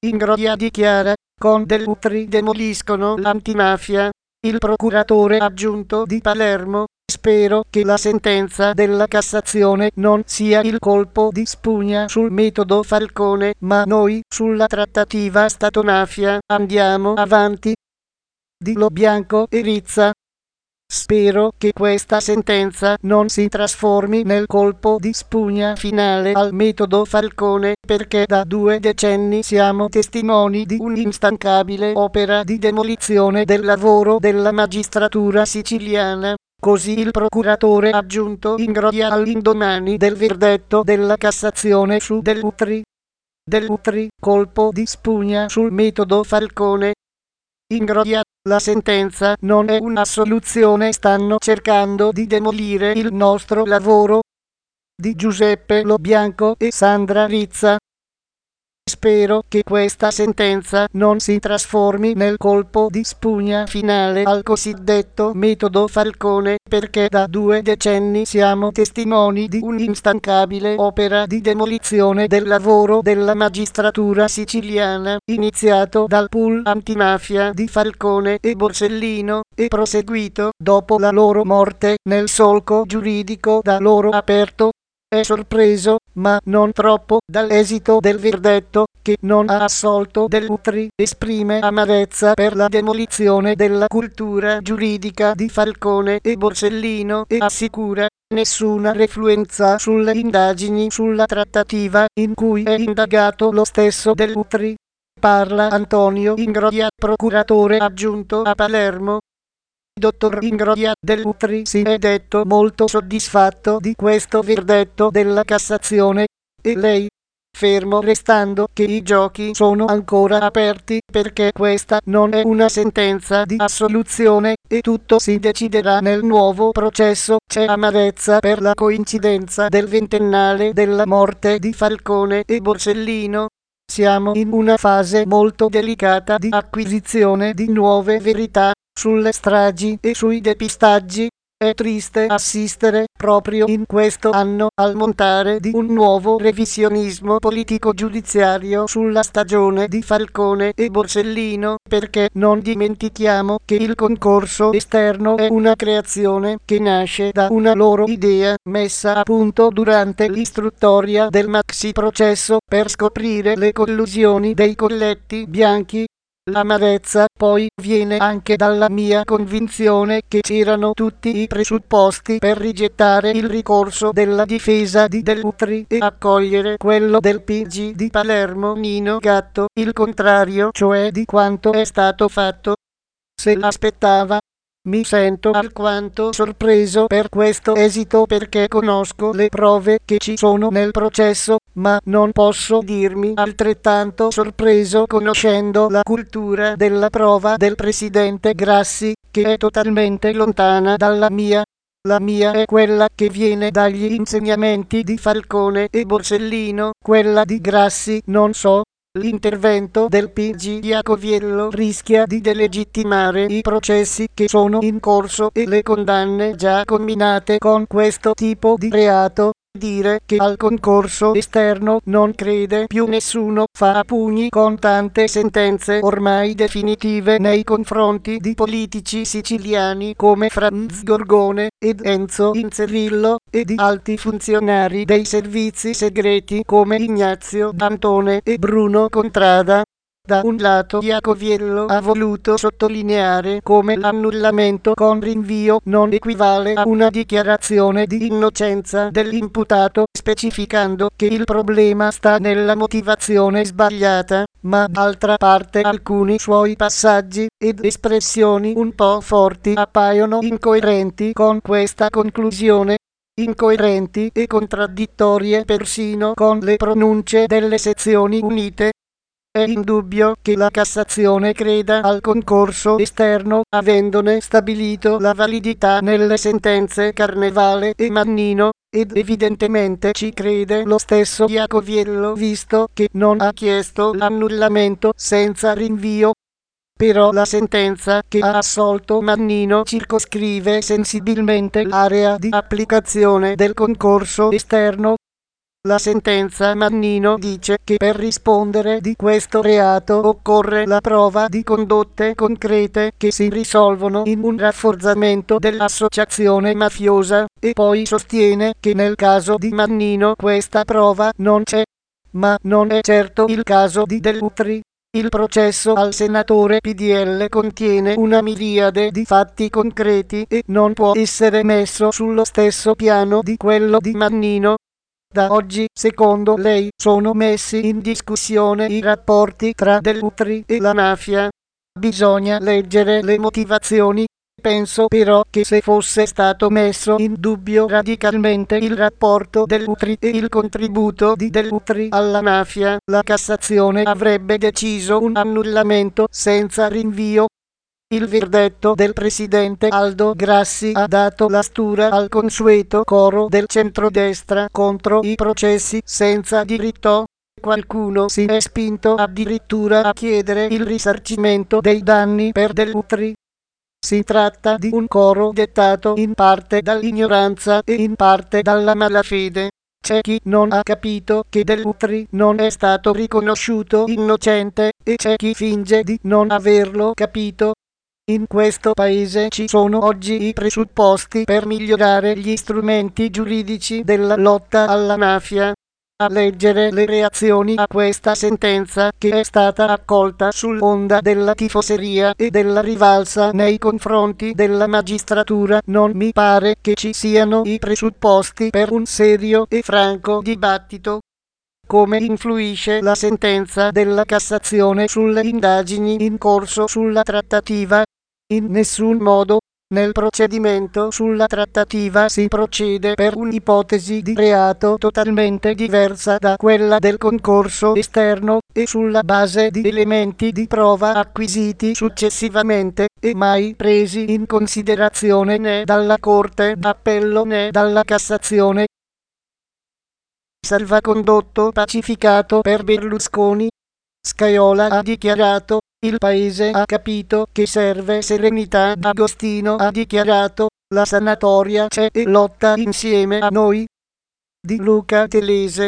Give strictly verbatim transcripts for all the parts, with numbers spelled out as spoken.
Ingroia dichiara, con Dell'Utri demoliscono l'antimafia. Il procuratore aggiunto di Palermo, spero che la sentenza della Cassazione non sia il colpo di spugna sul metodo Falcone, ma noi, sulla trattativa Stato-mafia, andiamo avanti. Di Lo Bianco e Rizza. Spero che questa sentenza non si trasformi nel colpo di spugna finale al metodo Falcone, perché da due decenni siamo testimoni di un'instancabile opera di demolizione del lavoro della magistratura siciliana. Così il procuratore aggiunto Ingroia all'indomani del verdetto della Cassazione su Dell'Utri. Dell'Utri, colpo di spugna sul metodo Falcone. Ingroia, la sentenza non è un'assoluzione, stanno cercando di demolire il nostro lavoro. Di Giuseppe Lo Bianco e Sandra Rizza. Spero che questa sentenza non si trasformi nel colpo di spugna finale al cosiddetto metodo Falcone, perché da due decenni siamo testimoni di un'instancabile opera di demolizione del lavoro della magistratura siciliana, iniziato dal pool antimafia di Falcone e Borsellino, e proseguito, dopo la loro morte, nel solco giuridico da loro aperto. È sorpreso, ma non troppo, dall'esito del verdetto, che non ha assolto Dell'Utri, esprime amarezza per la demolizione della cultura giuridica di Falcone e Borsellino e assicura nessuna refluenza sulle indagini sulla trattativa in cui è indagato lo stesso Dell'Utri. Parla Antonio Ingroia, procuratore aggiunto a Palermo. Dottor Ingroia, Dell'Utri si è detto molto soddisfatto di questo verdetto della Cassazione. E lei? Fermo restando che i giochi sono ancora aperti, perché questa non è una sentenza di assoluzione, e tutto si deciderà nel nuovo processo. C'è amarezza per la coincidenza del ventennale della morte di Falcone e Borsellino. Siamo in una fase molto delicata di acquisizione di nuove verità sulle stragi e sui depistaggi. È triste assistere, proprio in questo anno, al montare di un nuovo revisionismo politico-giudiziario sulla stagione di Falcone e Borsellino, perché non dimentichiamo che il concorso esterno è una creazione che nasce da una loro idea, messa a punto durante l'istruttoria del maxi processo, per scoprire le collusioni dei colletti bianchi. L'amarezza, poi, viene anche dalla mia convinzione che c'erano tutti i presupposti per rigettare il ricorso della difesa di Dell'Utri e accogliere quello del P G di Palermo Nino Gatto, il contrario cioè di quanto è stato fatto. Se l'aspettava. Mi sento alquanto sorpreso per questo esito, perché conosco le prove che ci sono nel processo, ma non posso dirmi altrettanto sorpreso conoscendo la cultura della prova del presidente Grassi, che è totalmente lontana dalla mia. La mia è quella che viene dagli insegnamenti di Falcone e Borsellino, quella di Grassi non so. L'intervento del P G di Iacoviello rischia di delegittimare i processi che sono in corso e le condanne già comminate con questo tipo di reato. Dire che al concorso esterno non crede più nessuno fa a pugni con tante sentenze ormai definitive nei confronti di politici siciliani come Franz Gorgone ed Enzo Inzerillo e di alti funzionari dei servizi segreti come Ignazio D'Antone e Bruno Contrada. Da un lato Iacoviello ha voluto sottolineare come l'annullamento con rinvio non equivale a una dichiarazione di innocenza dell'imputato, specificando che il problema sta nella motivazione sbagliata, ma d'altra parte alcuni suoi passaggi ed espressioni un po' forti appaiono incoerenti con questa conclusione. Incoerenti e contraddittorie persino con le pronunce delle sezioni unite. È indubbio che la Cassazione creda al concorso esterno, avendone stabilito la validità nelle sentenze Carnevale e Mannino, ed evidentemente ci crede lo stesso Iacoviello, visto che non ha chiesto l'annullamento senza rinvio. Però la sentenza che ha assolto Mannino circoscrive sensibilmente l'area di applicazione del concorso esterno. La sentenza Mannino dice che per rispondere di questo reato occorre la prova di condotte concrete che si risolvono in un rafforzamento dell'associazione mafiosa, e poi sostiene che nel caso di Mannino questa prova non c'è. Ma non è certo il caso di Dell'Utri. Il processo al senatore P D L contiene una miriade di fatti concreti e non può essere messo sullo stesso piano di quello di Mannino. Da oggi, secondo lei, sono messi in discussione i rapporti tra Dell'Utri e la mafia. Bisogna leggere le motivazioni. Penso però che se fosse stato messo in dubbio radicalmente il rapporto Dell'Utri e il contributo di Dell'Utri alla mafia, la Cassazione avrebbe deciso un annullamento senza rinvio. Il verdetto del presidente Aldo Grassi ha dato la stura al consueto coro del centrodestra contro i processi senza diritto. Qualcuno si è spinto addirittura a chiedere il risarcimento dei danni per Dell'Utri. Si tratta di un coro dettato in parte dall'ignoranza e in parte dalla malafede. C'è chi non ha capito che Dell'Utri non è stato riconosciuto innocente e c'è chi finge di non averlo capito. In questo paese ci sono oggi i presupposti per migliorare gli strumenti giuridici della lotta alla mafia. A leggere le reazioni a questa sentenza, che è stata accolta sull'onda della tifoseria e della rivalsa nei confronti della magistratura, non mi pare che ci siano i presupposti per un serio e franco dibattito. Come influisce la sentenza della Cassazione sulle indagini in corso sulla trattativa? In nessun modo. Nel procedimento sulla trattativa si procede per un'ipotesi di reato totalmente diversa da quella del concorso esterno e sulla base di elementi di prova acquisiti successivamente e mai presi in considerazione né dalla Corte d'Appello né dalla Cassazione. Salvacondotto pacificato per Berlusconi. Scajola ha dichiarato: il paese ha capito che serve serenità. Agostino ha dichiarato: la sanatoria c'è e lotta insieme a noi. Di Luca Telese: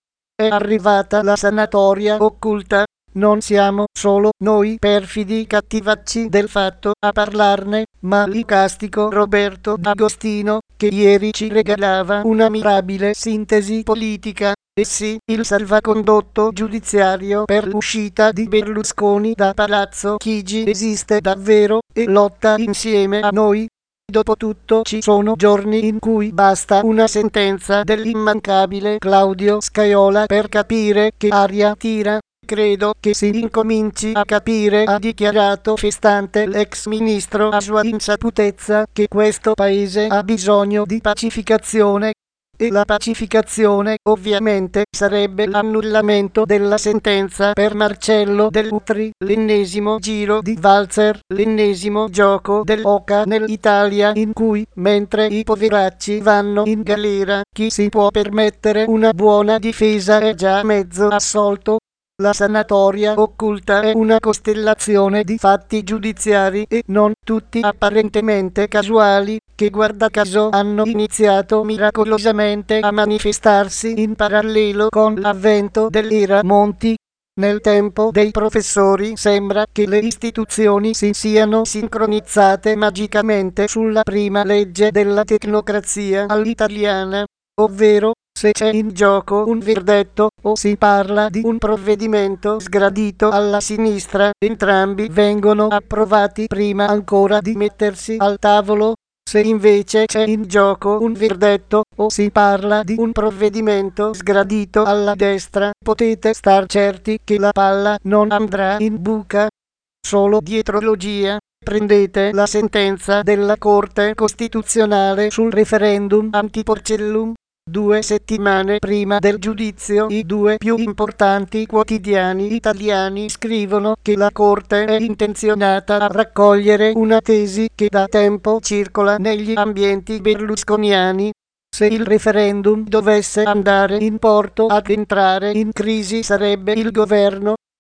è arrivata la sanatoria occulta. Non siamo solo noi perfidi cattivacci del fatto a parlarne, ma l'icastico Roberto D'Agostino, che ieri ci regalava una mirabile sintesi politica. E sì, il salvacondotto giudiziario per l'uscita di Berlusconi da Palazzo Chigi esiste davvero e lotta insieme a noi. Dopotutto ci sono giorni in cui basta una sentenza dell'immancabile Claudio Scajola per capire che aria tira. Credo che si incominci a capire, ha dichiarato festante l'ex ministro a sua insaputezza, che questo paese ha bisogno di pacificazione. E la pacificazione, ovviamente, sarebbe l'annullamento della sentenza per Marcello Dell'Utri, l'ennesimo giro di valzer, l'ennesimo gioco dell'oca nell'Italia in cui, mentre i poveracci vanno in galera, chi si può permettere una buona difesa è già mezzo assolto. La sanatoria occulta è una costellazione di fatti giudiziari e non tutti apparentemente casuali, che guarda caso hanno iniziato miracolosamente a manifestarsi in parallelo con l'avvento dell'era Monti. Nel tempo dei professori sembra che le istituzioni si siano sincronizzate magicamente sulla prima legge della tecnocrazia all'italiana, ovvero se c'è in gioco un verdetto o si parla di un provvedimento sgradito alla sinistra, entrambi vengono approvati prima ancora di mettersi al tavolo. Se invece c'è in gioco un verdetto o si parla di un provvedimento sgradito alla destra, potete star certi che la palla non andrà in buca. Solo dietrologia. Prendete la sentenza della Corte Costituzionale sul referendum anti-Porcellum. Due settimane prima del giudizio, i due più importanti quotidiani italiani scrivono che la Corte è intenzionata a raccogliere una tesi che da tempo circola negli ambienti berlusconiani. Se il referendum dovesse andare in porto, ad entrare in crisi sarebbe il governo.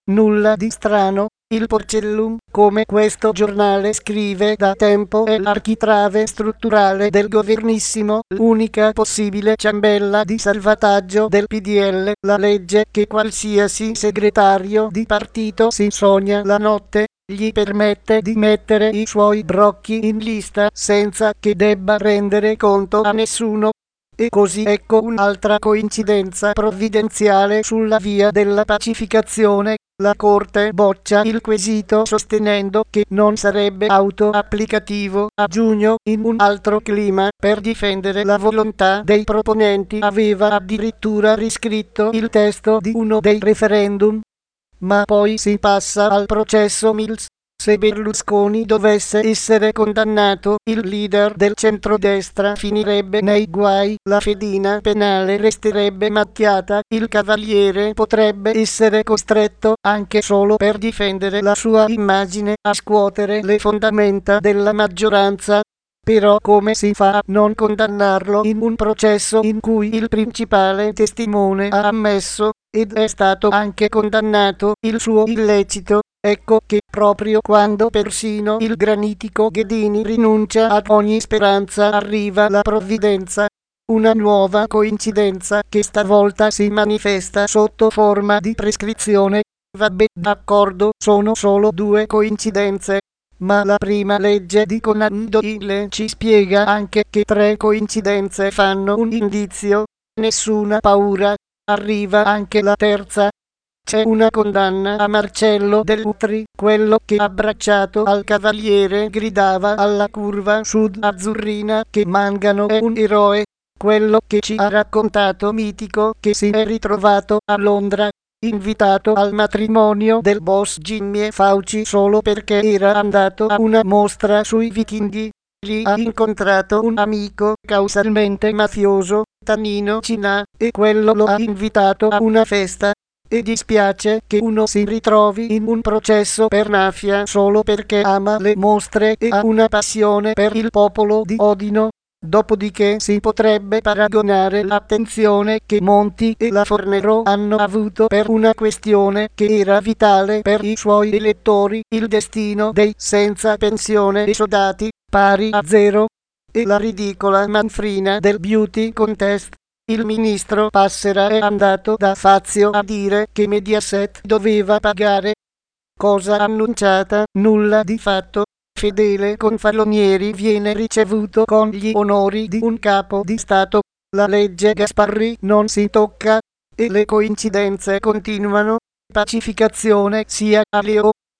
nulla di strano. Il Porcellum, come questo giornale scrive da tempo, è l'architrave strutturale del governissimo, l'unica possibile ciambella di salvataggio del P D L, la legge che qualsiasi segretario di partito si sogna la notte, gli permette di mettere i suoi brocchi in lista senza che debba rendere conto a nessuno. E così ecco un'altra coincidenza provvidenziale sulla via della pacificazione. La Corte boccia il quesito sostenendo che non sarebbe auto-applicativo. A giugno, in un altro clima, per difendere la volontà dei proponenti, aveva addirittura riscritto il testo di uno dei referendum. Ma poi si passa al processo Mills. Se Berlusconi dovesse essere condannato, il leader del centrodestra finirebbe nei guai, la fedina penale resterebbe macchiata, il Cavaliere potrebbe essere costretto, anche solo per difendere la sua immagine, a scuotere le fondamenta della maggioranza. Però come si fa a non condannarlo in un processo in cui il principale testimone ha ammesso, ed è stato anche condannato, il suo illecito? Ecco che proprio quando persino il granitico Ghedini rinuncia ad ogni speranza arriva la provvidenza. Una nuova coincidenza che stavolta si manifesta sotto forma di prescrizione. Vabbè, d'accordo, sono solo due coincidenze. Ma la prima legge di Conan Doyle ci spiega anche che tre coincidenze fanno un indizio. Nessuna paura. Arriva anche la terza. C'è una condanna a Marcello Dell'Utri, quello che abbracciato al Cavaliere gridava alla curva sud azzurrina che Mangano è un eroe, quello che ci ha raccontato mitico che si è ritrovato a Londra, invitato al matrimonio del boss Jimmy Fauci solo perché era andato a una mostra sui vichinghi. Lì ha incontrato un amico causalmente mafioso, Tanino Cinà, e quello lo ha invitato a una festa. E dispiace che uno si ritrovi in un processo per mafia solo perché ama le mostre e ha una passione per il popolo di Odino. Dopodiché si potrebbe paragonare l'attenzione che Monti e la Fornero hanno avuto per una questione che era vitale per i suoi elettori, il destino dei senza pensione esodati, pari a zero, e la ridicola manfrina del beauty contest. Il ministro Passera è andato da Fazio a dire che Mediaset doveva pagare. Cosa annunciata, nulla di fatto. Fedele Confalonieri viene ricevuto con gli onori di un capo di Stato. La legge Gasparri non si tocca. E le coincidenze continuano. Pacificazione sia a Leo